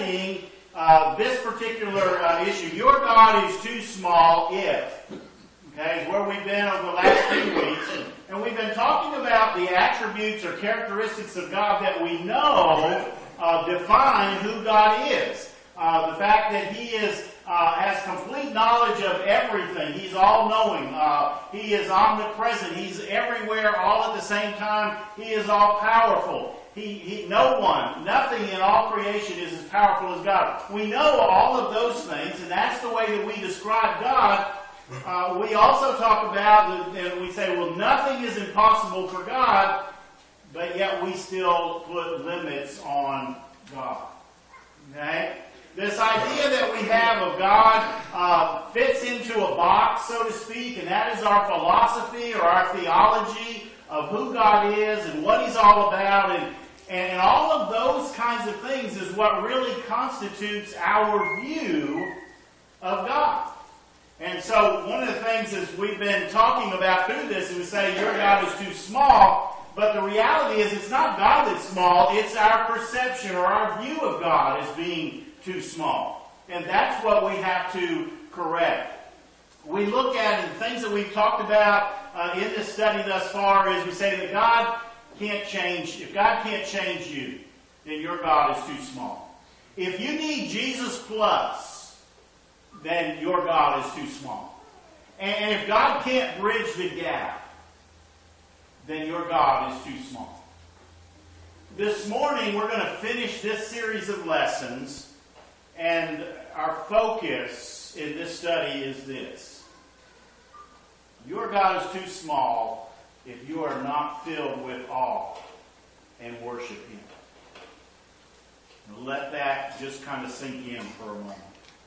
studying this particular issue. Your God is too small if. Okay, is where we've been over the last few weeks. And we've been talking about the attributes or characteristics of God that we know define who God is. The fact that He has complete knowledge of everything. He's all-knowing. He is omnipresent. He's everywhere all at the same time. He is all-powerful. No one, nothing in all creation is as powerful as God. We know all of those things, and that's the way that we describe God. We also talk about, and we say, well, nothing is impossible for God, but yet we still put limits on God. Okay? This idea that we have of God fits into a box, so to speak, and that is our philosophy or our theology of who God is and what He's all about, and all of those kinds of things is what really constitutes our view of God. And so one of the things is we've been talking about through this, and we say your God is too small, but the reality is it's not God that's small, it's our perception or our view of God as being too small. And that's what we have to correct. We look at and things that we've talked about in this study thus far is we say that God can't change. If God can't change you, then your God is too small. If you need Jesus plus, then your God is too small. And if God can't bridge the gap, then your God is too small. This morning we're going to finish this series of lessons, and our focus in this study is this. Your God is too small if you are not filled with awe and worship Him. Let that just kind of sink in for a moment.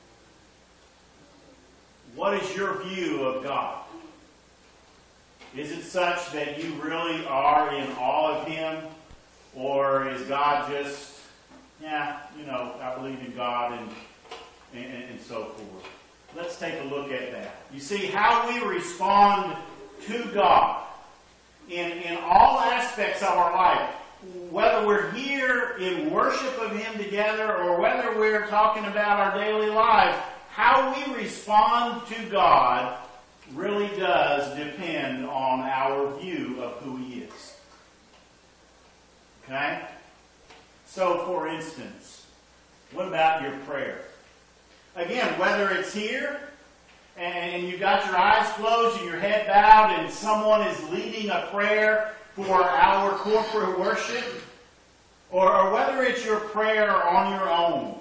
What is your view of God? Is it such that you really are in awe of Him? Or is God just, I believe in God and so forth? Let's take a look at that. You see, how we respond to God in all aspects of our life, whether we're here in worship of Him together or whether we're talking about our daily life, how we respond to God really does depend on our view of who He is. Okay? So, for instance, what about your prayer? Again, whether it's here and you've got your eyes closed and your head bowed and someone is leading a prayer for our corporate worship, or whether it's your prayer on your own.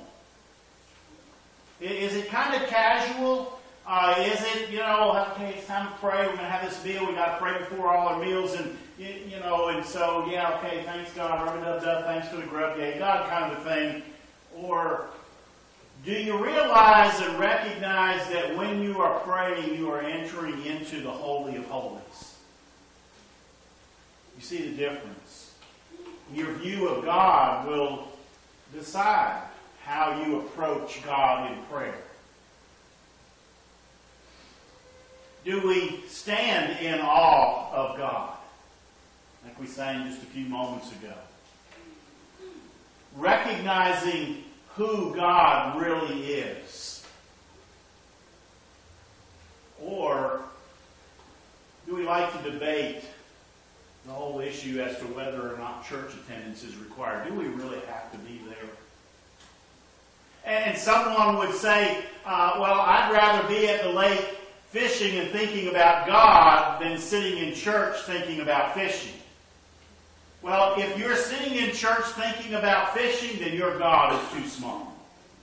Is it kind of casual? Is it, okay, it's time to pray. We're going to have this meal. We've got to pray before all our meals. And, and so, okay, thanks God. Rub-a-dub-dub, thanks for the grub. Yeah, God kind of a thing. Or do you realize and recognize that when you are praying, you are entering into the Holy of Holies? You see the difference. Your view of God will decide how you approach God in prayer. Do we stand in awe of God? Like we sang just a few moments ago. Recognizing who God really is. Or do we like to debate the whole issue as to whether or not church attendance is required? Do we really have to be there? And someone would say, I'd rather be at the lake fishing and thinking about God than sitting in church thinking about fishing. Well, if you're sitting in church thinking about fishing, then your God is too small.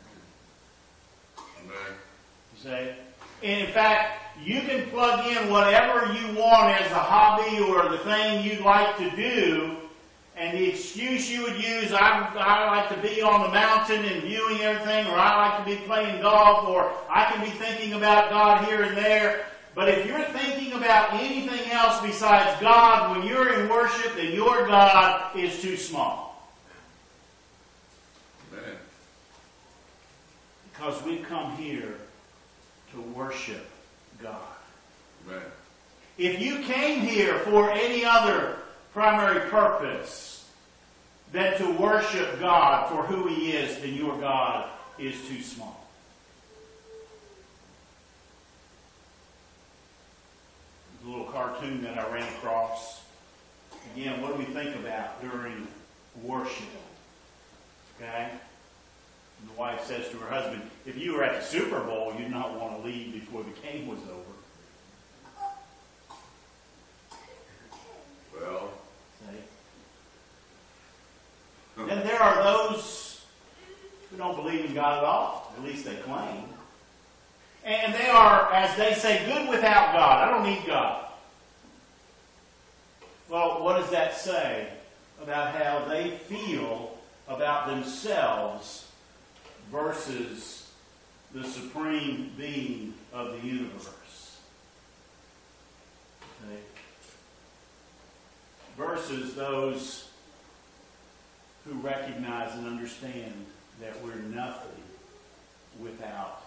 Amen. You see? And in fact, you can plug in whatever you want as a hobby or the thing you'd like to do, and the excuse you would use, I like to be on the mountain and viewing everything, or I like to be playing golf, or I can be thinking about God here and there. But if you're thinking about anything else besides God when you're in worship, then your God is too small. Amen. Because we've come here to worship God. Amen. If you came here for any other primary purpose, than to worship God for who He is, then your God is too small. There's a little cartoon that I ran across. Again, what do we think about during worship? Okay? And the wife says to her husband, if you were at the Super Bowl, you'd not want to leave before the game was over. Well. Then there are those who don't believe in God at all. At least they claim. And they are, as they say, good without God. I don't need God. Well, what does that say about how they feel about themselves versus the supreme being of the universe? Okay. Versus those who recognize and understand that we're nothing without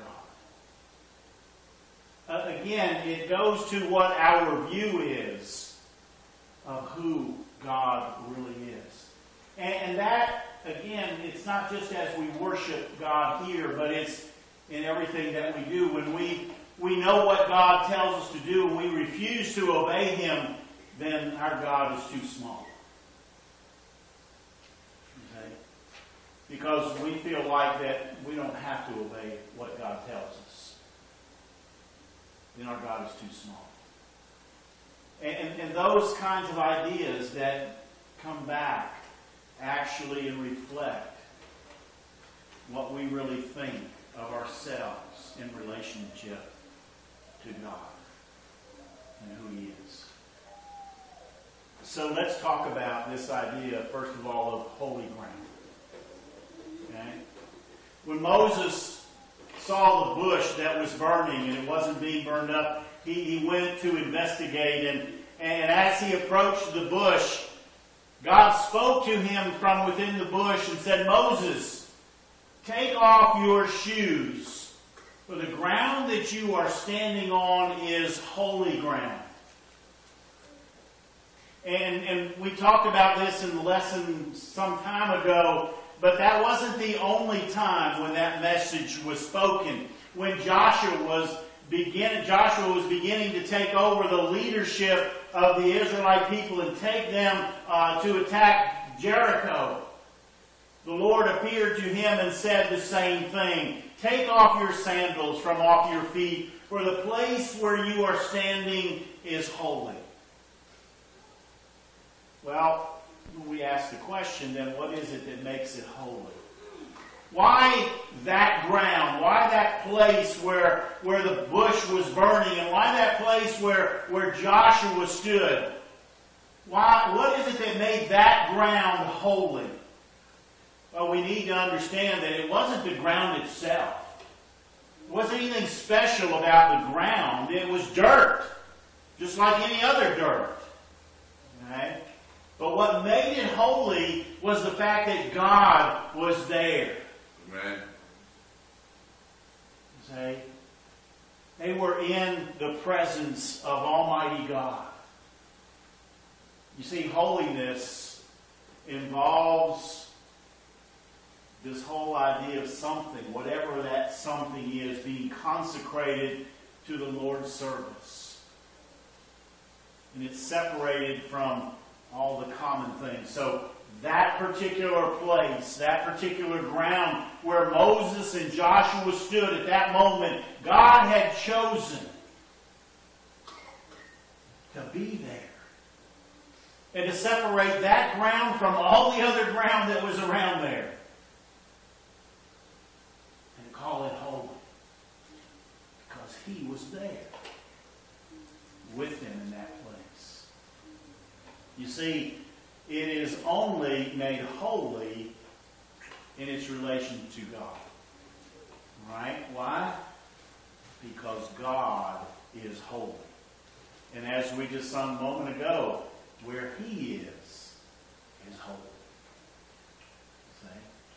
God. Again, it goes to what our view is of who God really is. And that, again, it's not just as we worship God here, but it's in everything that we do. When we know what God tells us to do and we refuse to obey Him, then our God is too small. Okay? Because we feel like that we don't have to obey what God tells us. Then our God is too small. And those kinds of ideas that come back actually and reflect what we really think of ourselves in relationship to God and who He is. So let's talk about this idea, first of all, of holy ground. Okay? When Moses saw the bush that was burning and it wasn't being burned up, he went to investigate, and as he approached the bush, God spoke to him from within the bush and said, Moses, take off your shoes, for the ground that you are standing on is holy ground. And we talked about this in the lesson some time ago, but that wasn't the only time when that message was spoken. When Joshua was beginning to take over the leadership of the Israelite people and take them to attack Jericho, the Lord appeared to him and said the same thing. Take off your sandals from off your feet, for the place where you are standing is holy. Well, we ask the question, then what is it that makes it holy? Why that ground? Why that place where the bush was burning? And why that place where Joshua stood? Why? What is it that made that ground holy? Well, we need to understand that it wasn't the ground itself. There wasn't anything special about the ground. It was dirt, just like any other dirt. Okay? But what made it holy was the fact that God was there. Amen. See? They were in the presence of Almighty God. You see, holiness involves this whole idea of something, whatever that something is, being consecrated to the Lord's service. And it's separated from all the common things. So that particular place, that particular ground where Moses and Joshua stood at that moment, God had chosen to be there. And to separate that ground from all the other ground that was around there. And call it holy. Because He was there with them in that place. You see, it is only made holy in its relation to God. Right? Why? Because God is holy. And as we just sung a moment ago, where He is holy. See?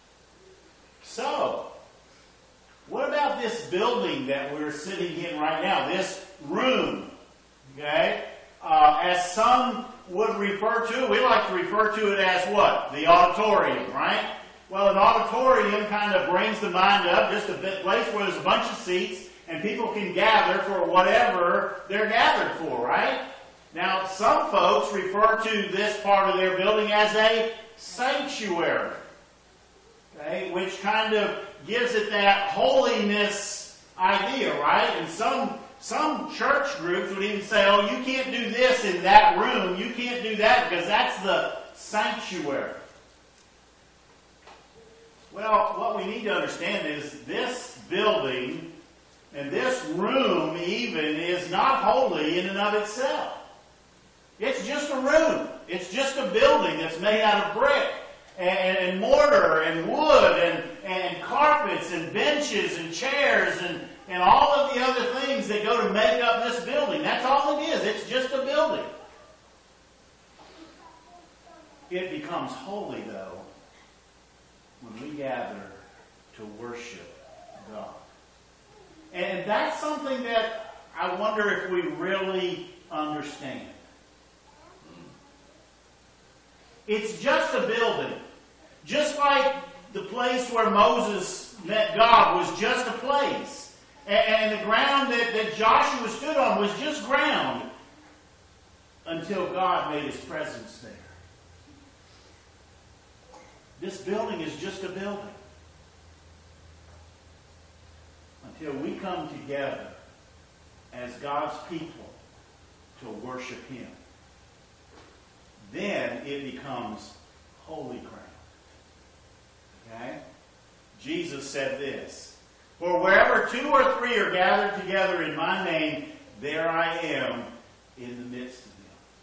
So, what about this building that we're sitting in right now? This room. Okay? As some would refer to, we like to refer to it as what? The auditorium, right? Well, an auditorium kind of brings the mind up, just a place where there's a bunch of seats and people can gather for whatever they're gathered for, right? Now, some folks refer to this part of their building as a sanctuary, okay, which kind of gives it that holiness idea, right? And some church groups would even say, oh, you can't do this in that room, you can't do that because that's the sanctuary. Well, what we need to understand is this building and this room even is not holy in and of itself. It's just a room. It's just a building that's made out of brick and mortar and wood and carpets and benches and chairs and all of the other things that go to make up this building. That's all it is. It's just a building. It becomes holy, though, when we gather to worship God. And that's something that I wonder if we really understand. It's just a building. Just like the place where Moses met God was just a place. And the ground that Joshua stood on was just ground until God made His presence there. This building is just a building. Until we come together as God's people to worship Him. Then it becomes holy ground. Okay? Jesus said this, "For wherever 2 or 3 are gathered together in my name, there I am in the midst of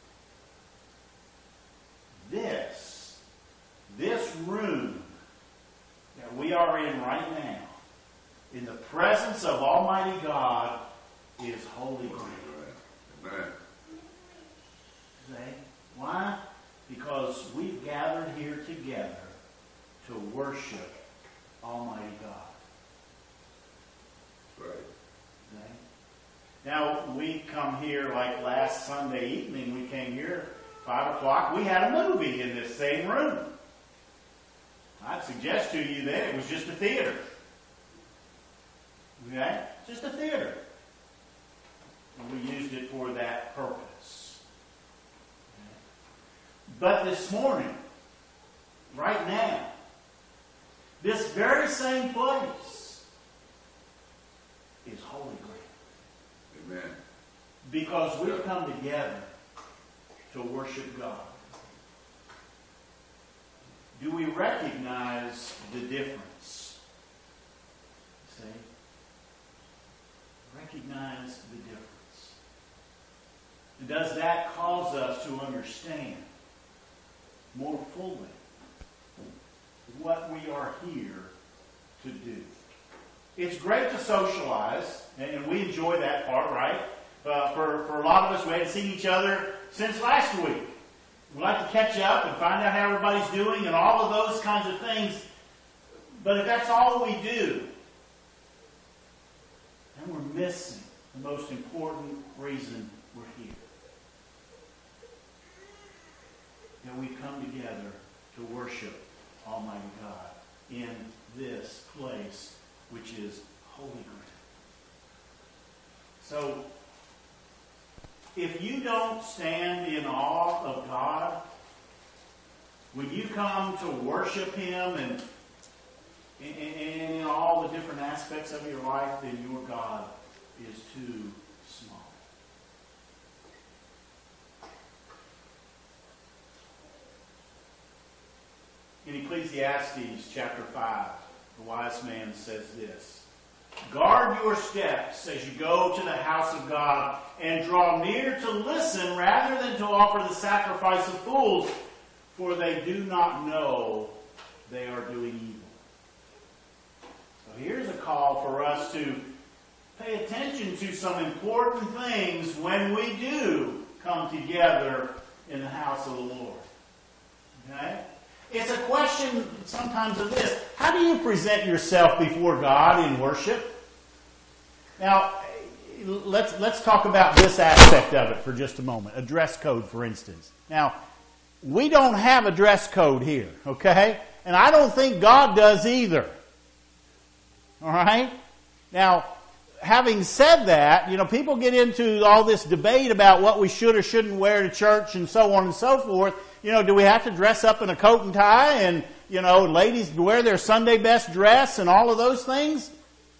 them." This room that we are in right now, in the presence of Almighty God, is holy ground. Amen. Okay? Why? Because we've gathered here together to worship Almighty God. Right. Okay? Now, we come here like last Sunday evening. We came here 5 o'clock. We had a movie in this same room. I'd suggest to you that it was just a theater. Okay? Just a theater. And we used it for that purpose. Okay? But this morning, right now, this very same place is holy ground. Amen. Because we've come together to worship God. Do we recognize the difference? See? Recognize the difference. And does that cause us to understand more fully what we are here to do? It's great to socialize, and we enjoy that part, right? For a lot of us, we hadn't seen each other since last week. We like to catch up and find out how everybody's doing and all of those kinds of things. But if that's all we do, then we're missing the most important reason we're here. That we come together to worship Almighty God in this place, which is holy ground. So, if you don't stand in awe of God, when you come to worship Him and in all the different aspects of your life, then your God is too small. In Ecclesiastes chapter 5, the wise man says this, "Guard your steps as you go to the house of God, and draw near to listen rather than to offer the sacrifice of fools, for they do not know they are doing evil." So here's a call for us to pay attention to some important things when we do come together in the house of the Lord. Okay? It's a question sometimes of this. How do you present yourself before God in worship? Now, let's talk about this aspect of it for just a moment. A dress code, for instance. Now, we don't have a dress code here, okay? And I don't think God does either. All right? Now, having said that, people get into all this debate about what we should or shouldn't wear to church and so on and so forth. Do we have to dress up in a coat and tie and, ladies wear their Sunday best dress and all of those things?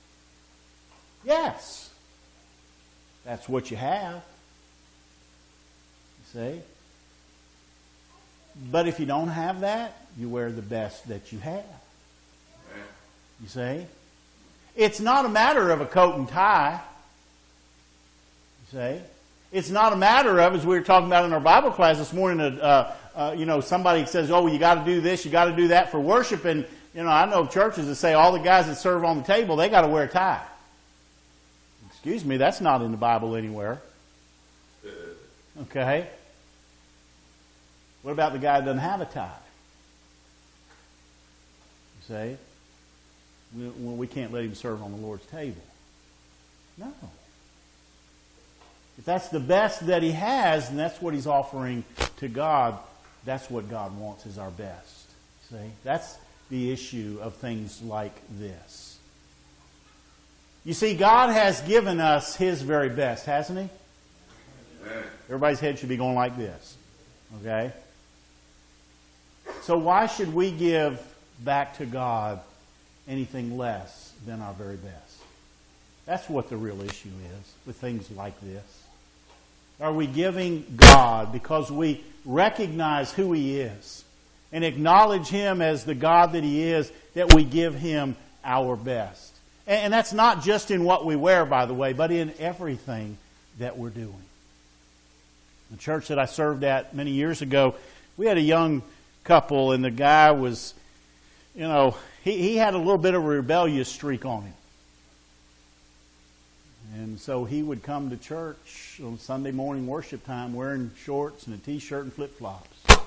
Yes. That's what you have. You see? But if you don't have that, you wear the best that you have. You see? It's not a matter of a coat and tie. You see? It's not a matter of, as we were talking about in our Bible class this morning, somebody says, oh, you got to do this, you got to do that for worship. And, I know churches that say all the guys that serve on the table, they got to wear a tie. Excuse me, that's not in the Bible anywhere. Okay? What about the guy that doesn't have a tie? You see? We can't let him serve on the Lord's table. No. If that's the best that he has, and that's what he's offering to God, that's what God wants is our best. See? That's the issue of things like this. You see, God has given us His very best, hasn't He? Everybody's head should be going like this. Okay? So why should we give back to God anything less than our very best? That's what the real issue is with things like this. Are we giving God because we recognize who He is and acknowledge Him as the God that He is, that we give Him our best? And that's not just in what we wear, by the way, but in everything that we're doing. The church that I served at many years ago, we had a young couple, and the guy was, he had a little bit of a rebellious streak on him. And so he would come to church on Sunday morning worship time wearing shorts and a t-shirt and flip-flops.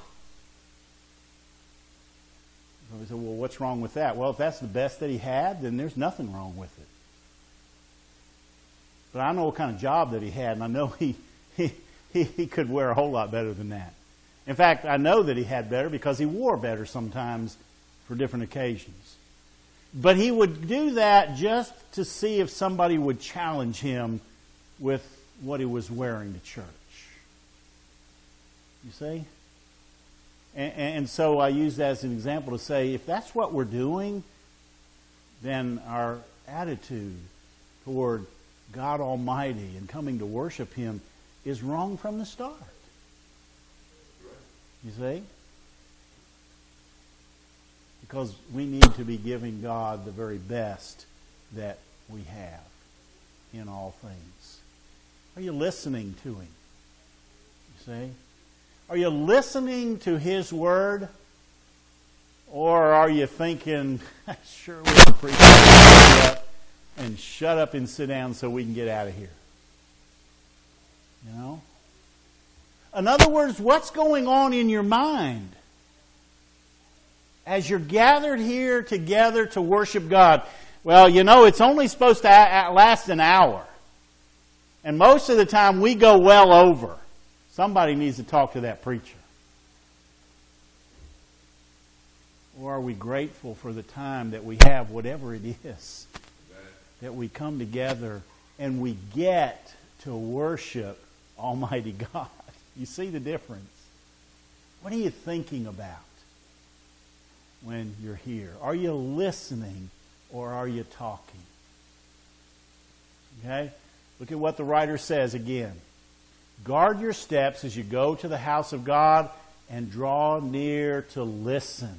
So we said, well, what's wrong with that? Well, if that's the best that he had, then there's nothing wrong with it. But I know what kind of job that he had, and I know he could wear a whole lot better than that. In fact, I know that he had better because he wore better sometimes for different occasions. But he would do that just to see if somebody would challenge him with what he was wearing to church. You see? And so I use that as an example to say, if that's what we're doing, then our attitude toward God Almighty and coming to worship Him is wrong from the start. You see? Because we need to be giving God the very best that we have in all things. Are you listening to Him? You see? Are you listening to His Word? Or are you thinking, sure we can preach and shut up and sit down so we can get out of here? In other words, what's going on in your mind as you're gathered here together to worship God? Well, it's only supposed to last an hour. And most of the time we go well over. Somebody needs to talk to that preacher. Or are we grateful for the time that we have, whatever it is, that we come together and we get to worship Almighty God? You see the difference? What are you thinking about when you're here? Are you listening or are you talking? Okay? Look at what the writer says again. Guard your steps as you go to the house of God and draw near to listen.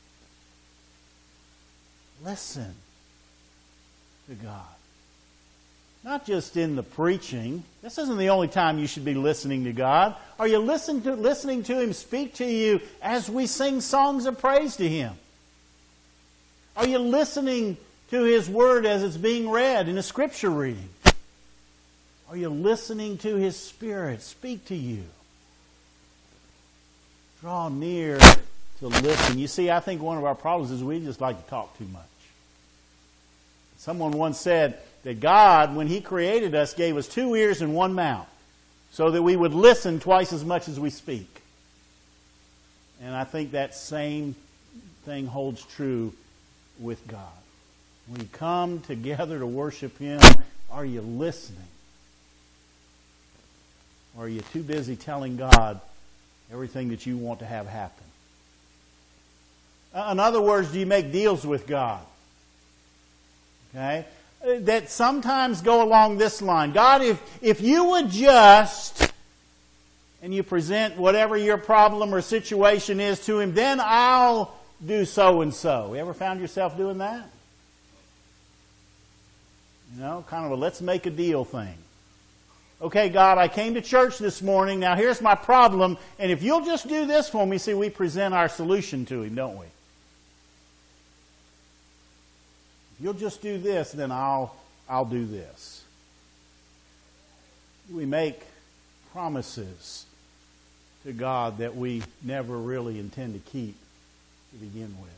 Listen to God. Not just in the preaching. This isn't the only time you should be listening to God. Are you listening to Him speak to you as we sing songs of praise to Him? Are you listening to His Word as it's being read in a Scripture reading? Are you listening to His Spirit speak to you? Draw near to listen. You see, I think one of our problems is we just like to talk too much. Someone once said that God, when He created us, gave us 2 ears and 1 mouth so that we would listen twice as much as we speak. And I think that same thing holds true with God. When you come together to worship Him, are you listening? Or are you too busy telling God everything that you want to have happen? In other words, do you make deals with God? Okay? That sometimes go along this line. God, if you would just, and you present whatever your problem or situation is to Him, then I'll do so and so. You ever found yourself doing that? You know, kind of a let's make a deal thing. Okay, God, I came to church this morning. Now here's my problem. And if you'll just do this for me, see, we present our solution to Him, don't we? If you'll just do this, then I'll do this. We make promises to God that we never really intend to keep to begin with.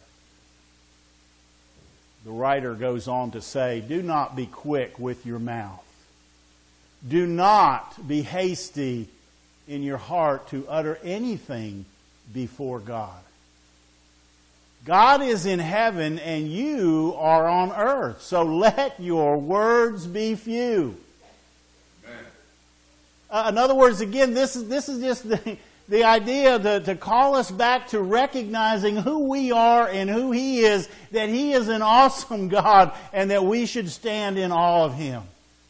The writer goes on to say, do not be quick with your mouth. Do not be hasty in your heart to utter anything before God. God is in heaven and you are on earth, so let your words be few. In other words, again, this is just the idea to call us back to recognizing who we are and who He is, that He is an awesome God and that we should stand in awe of Him.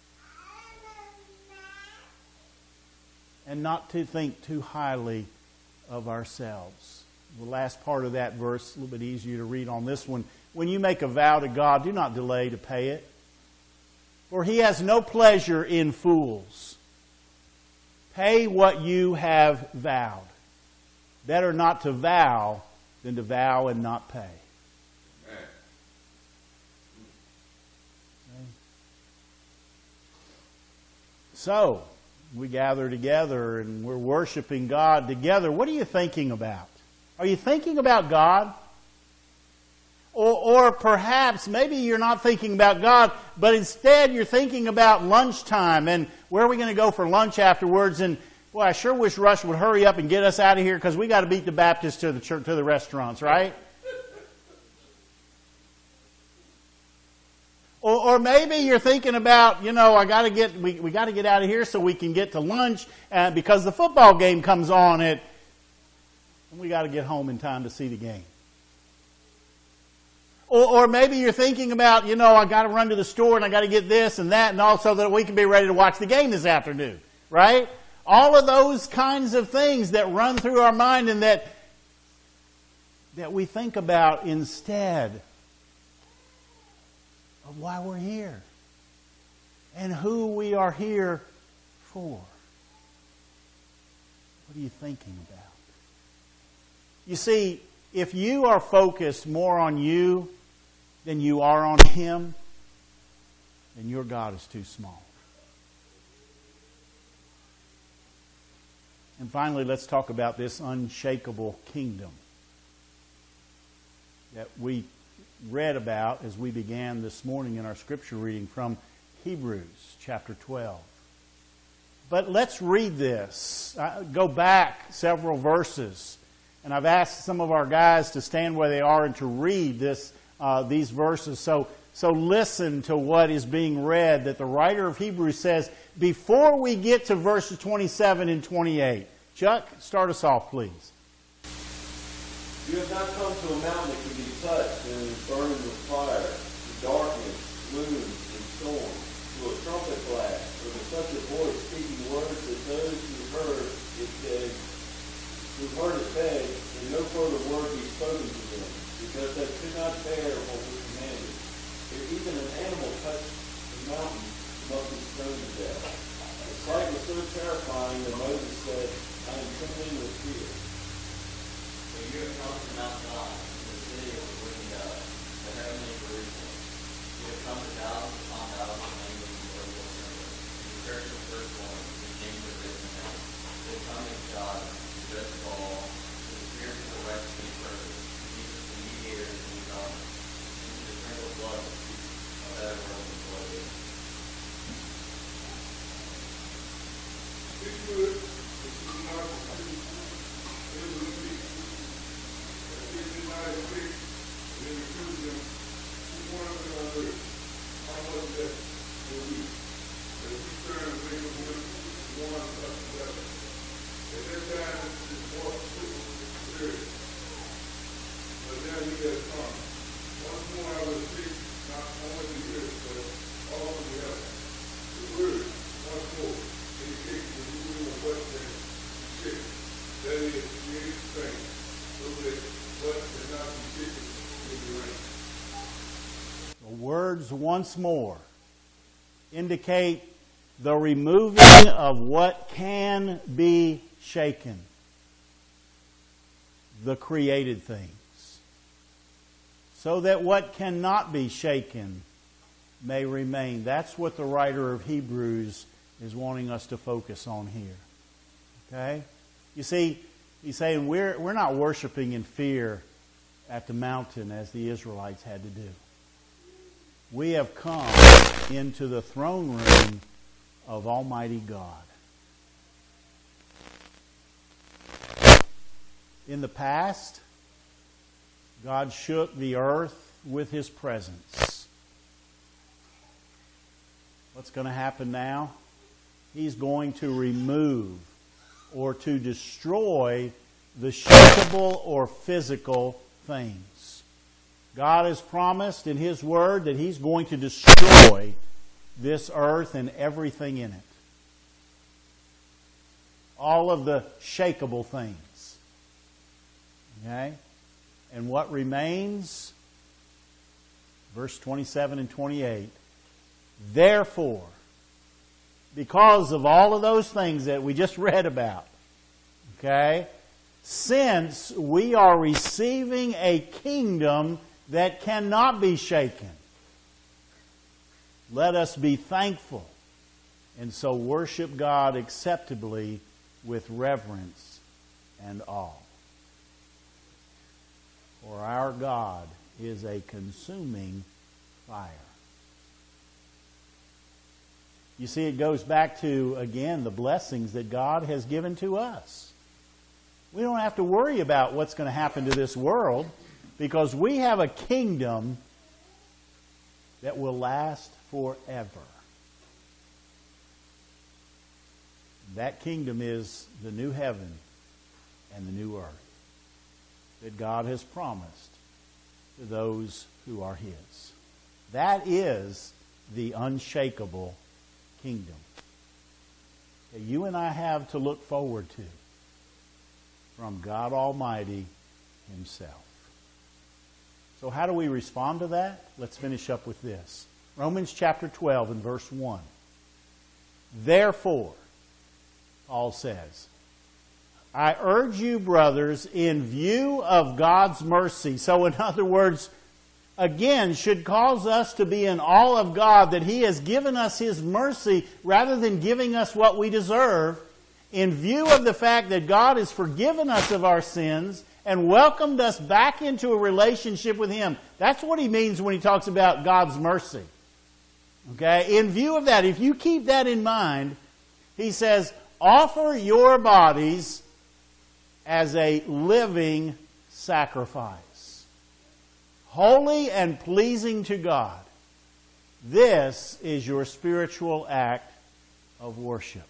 And not to think too highly of ourselves. The last part of that verse, a little bit easier to read on this one. When you make a vow to God, do not delay to pay it. For He has no pleasure in fools. Pay what you have vowed. Better not to vow than to vow and not pay. Okay. So, we gather together and we're worshiping God together. What are you thinking about? Are you thinking about God? Or perhaps maybe you're not thinking about God, but instead you're thinking about lunchtime and where are we going to go for lunch afterwards? And boy, I sure wish Rush would hurry up and get us out of here because we got to beat the Baptists to the church, to the restaurants, right? Or maybe you're thinking about, we got to get out of here so we can get to lunch because the football game comes on and we got to get home in time to see the game. Or maybe you're thinking about, I got to run to the store and I got to get this and that and also that we can be ready to watch the game this afternoon, right? All of those kinds of things that run through our mind and that we think about instead of why we're here and who we are here for. What are you thinking about? You see, if you are focused more on you than you are on Him, then your God is too small. And finally, let's talk about this unshakable kingdom that we read about as we began this morning in our scripture reading from Hebrews chapter 12. But let's read this. Go back several verses. And I've asked some of our guys to stand where they are and to read these verses. So listen to what is being read that the writer of Hebrews says before we get to verses 27 and 28. Chuck, start us off, please. You have not come to a mountain that can be touched and is burning with fire, to darkness, gloom, and storm, to a trumpet blast, or to such a voice speaking words that those who heard it beg, and no further word be spoken to them, because they could not bear what was commanded. If even an animal touched the mountain, it must be stoned to death. The sight was so terrifying that Moses said, I am trembling with fear. For you have come to Mount God, the city of the living God, the heavenly Jerusalem, The words once more indicate the removing of what can be shaken, the created things, so that what cannot be shaken may remain. That's what the writer of Hebrews is wanting us to focus on here. Okay? You see, he's saying we're not worshiping in fear at the mountain as the Israelites had to do. We have come into the throne room of Almighty God. In the past, God shook the earth with His presence. What's going to happen now? He's going to remove or to destroy the shakeable or physical things. God has promised in His Word that He's going to destroy this earth and everything in it. All of the shakeable things. Okay? And what remains? Verse 27 and 28. Therefore, because of all of those things that we just read about, okay, since we are receiving a kingdom that cannot be shaken, let us be thankful and so worship God acceptably with reverence and awe. For our God is a consuming fire. You see, it goes back to, again, the blessings that God has given to us. We don't have to worry about what's going to happen to this world because we have a kingdom that will last forever. That kingdom is the new heaven and the new earth that God has promised to those who are His. That is the unshakable kingdom that you and I have to look forward to from God Almighty Himself. So how do we respond to that? Let's finish up with this. Romans chapter 12 and verse 1. Therefore, Paul says, I urge you, brothers, in view of God's mercy. So in other words, again, should cause us to be in awe of God that He has given us His mercy rather than giving us what we deserve, in view of the fact that God has forgiven us of our sins and welcomed us back into a relationship with Him. That's what he means when he talks about God's mercy. Okay? In view of that, if you keep that in mind, he says, offer your bodies as a living sacrifice, holy and pleasing to God. This is your spiritual act of worship.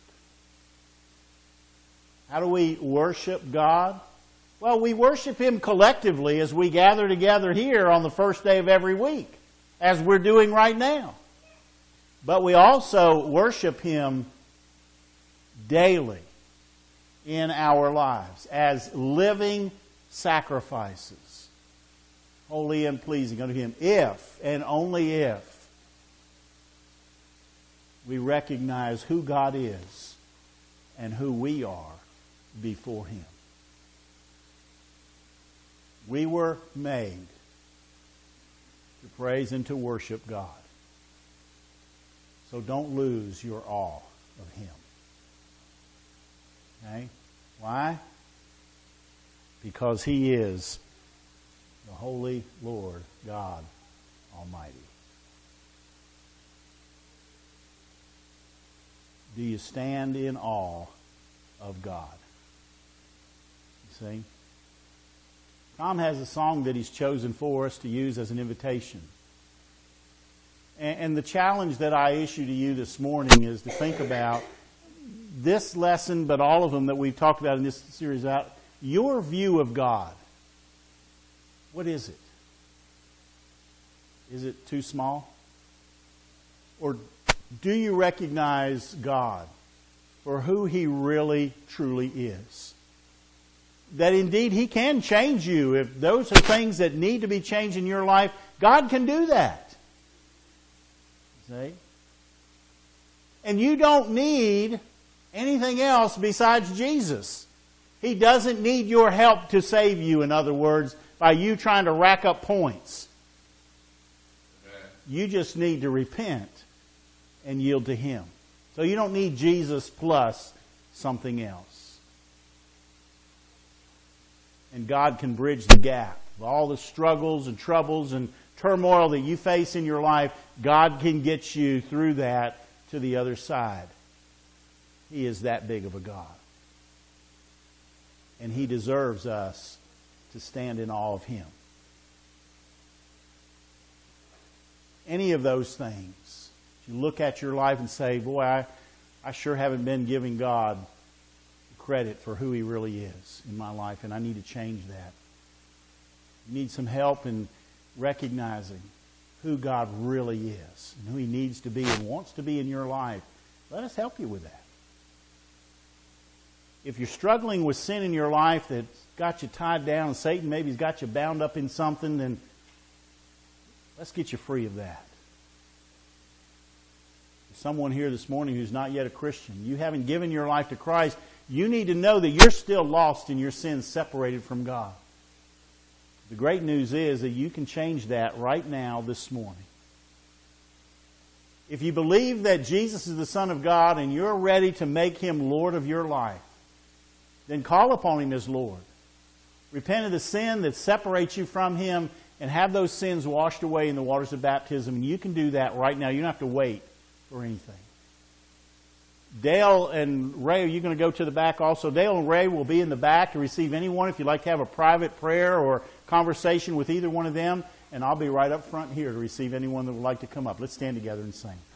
How do we worship God? Well, we worship Him collectively as we gather together here on the first day of every week, as we're doing right now. But we also worship Him daily in our lives as living sacrifices, holy and pleasing unto Him, if and only if we recognize who God is and who we are before Him. We were made to praise and to worship God. So don't lose your awe of Him. Okay? Why? Because He is the Holy Lord God Almighty. Do you stand in awe of God? You see? Tom has a song that he's chosen for us to use as an invitation. And the challenge that I issue to you this morning is to think about this lesson, but all of them that we've talked about in this series, out your view of God. What is it? Is it too small? Or do you recognize God for who He really, truly is? That indeed He can change you. If those are things that need to be changed in your life, God can do that. See? And you don't need anything else besides Jesus. He doesn't need your help to save you, in other words, by you trying to rack up points. You just need to repent and yield to Him. So you don't need Jesus plus something else. And God can bridge the gap. All the struggles and troubles and turmoil that you face in your life, God can get you through that to the other side. He is that big of a God. And He deserves us to stand in awe of Him. Any of those things, you look at your life and say, boy, I sure haven't been giving God credit for who He really is in my life, and I need to change that. You need some help in recognizing who God really is and who He needs to be and wants to be in your life. Let us help you with that. If you're struggling with sin in your life that's got you tied down, and Satan maybe has got you bound up in something, then let's get you free of that. There's someone here this morning who's not yet a Christian. You haven't given your life to Christ. You need to know that you're still lost in your sins, separated from God. The great news is that you can change that right now, this morning. If you believe that Jesus is the Son of God and you're ready to make Him Lord of your life, then call upon Him as Lord. Repent of the sin that separates you from Him and have those sins washed away in the waters of baptism. And you can do that right now. You don't have to wait for anything. Dale and Ray, are you going to go to the back also? Dale and Ray will be in the back to receive anyone if you'd like to have a private prayer or conversation with either one of them. And I'll be right up front here to receive anyone that would like to come up. Let's stand together and sing.